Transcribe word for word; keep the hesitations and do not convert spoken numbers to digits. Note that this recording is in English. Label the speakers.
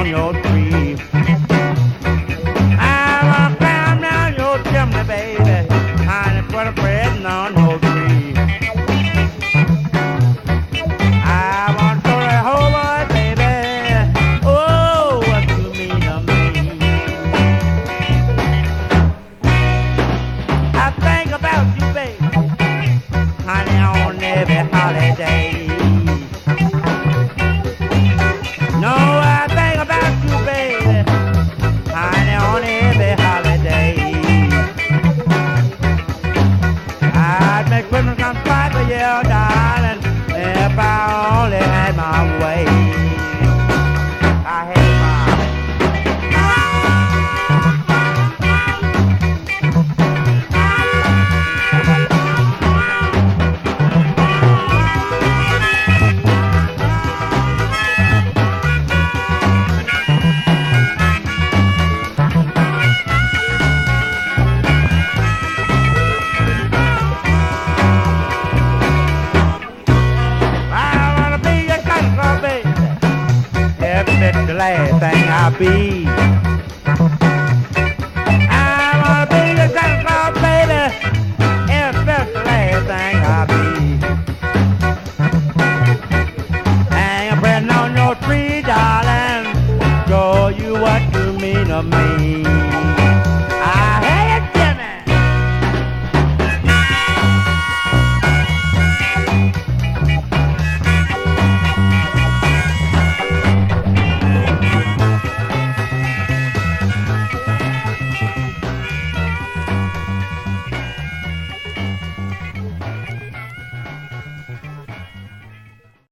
Speaker 1: on your tree. I wanna climb down your chimney, baby, honey, put a present on your tree. I want to throw that whole boy, baby. Oh, what you mean to me? I think about you, baby, honey, on every holiday. No, I think about you, baby, honey, on every holiday. I'd make Christmas come fight for you, darling, if I only had my way. I had my it's the last thing I'll be. I wanna be the Santa Claus, baby, if it's the last thing I'll be. Hang a present on your tree, darling, show you what you mean to me.